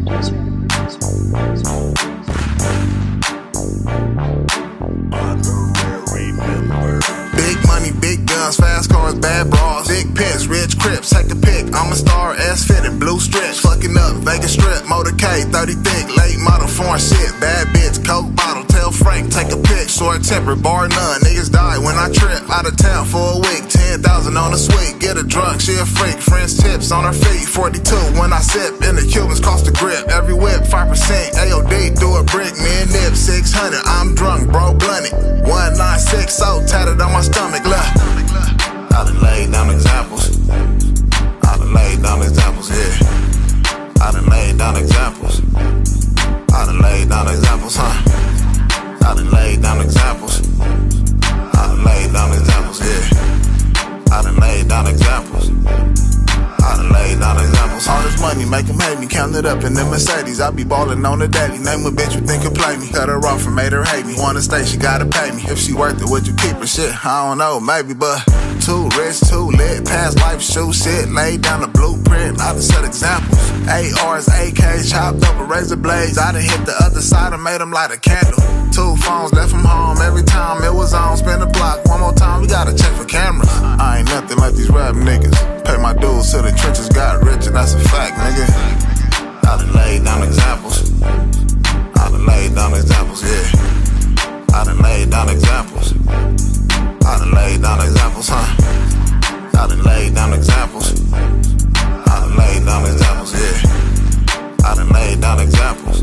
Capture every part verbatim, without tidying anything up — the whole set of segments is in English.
Big money, big guns, fast cars, bad bras, big pets, rich crips, take a pic. I'm a star, ass fitted, blue strips, fucking up, Vegas strip, motorcade, thirty thick, late model, foreign shit, bad bitch, coke bottle, tell Frank, take a pic, short temper, bar none, niggas die when I trip, out of town for a week, ten thousand on a suite, get a drunk, she a freak, French tips on her feet, forty-two when I sip, and the Cubans cost a grip, every whip, five percent, A O D, do a brick, me and nip, six hundred, I'm drunk, bro, blunted, one nine six, so tatted on my stomach, look. I done laid down examples. I done laid down examples, yeah. I done laid down examples. I done laid down examples, huh? I done laid down examples. I done laid down examples, yeah. I done laid down examples. I done laid down examples. All this money make them hate me. Count it up in the Mercedes. I be ballin' on the daily. Name a bitch you think could play me. Cut her off and made her hate me. Wanna stay, she gotta pay me. If she worth it, would you keep her? Shit, I don't know, maybe, but too rich, too lit. Past life shoe shit. Laid down the blueprint. I done set examples. A Rs, A Ks, chopped up with razor blades. I done hit the other side and made them light a candle. Two phones left from home. Every time it was on, spin the block. One more time, we gotta check for cameras. I ain't nothing like these rap niggas. Pay my dues till the trenches got rich, and that's a fact, nigga. I done laid down examples. I done laid down examples, yeah. I done laid down examples. I done laid down examples, huh? I done laid down examples. I done laid down examples, yeah. I done laid down examples.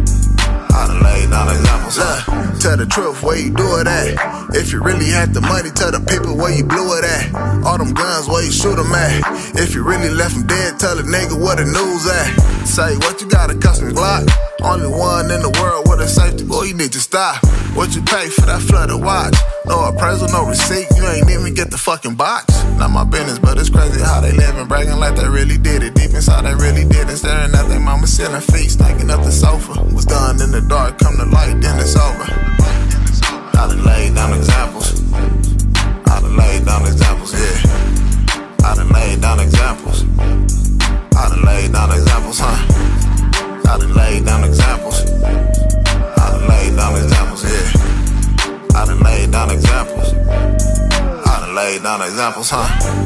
I done laid down examples, huh? Tell the truth, where you do it at? If you really had the money, tell the people where you blew it at. All them guns, where you shoot them at? If you really left them dead, tell the nigga where the news at. Say, what you got, a custom Glock? Only one in the world with a safety, boy, you need to stop. What you pay for that flooded watch? No appraisal, no receipt, you ain't even get the fucking box. Not my business, but it's crazy how they live and bragging like they really did it. Deep inside they really did it, staring at their mama ceiling feet, stinking up the sofa. Was done in the dark, come to light, then it's over. I done laid down examples. I done laid down examples, yeah. I done laid down examples. I done laid down examples, huh? I done laid down examples. I done laid down examples, yeah. I done laid down examples. I done laid down examples, huh?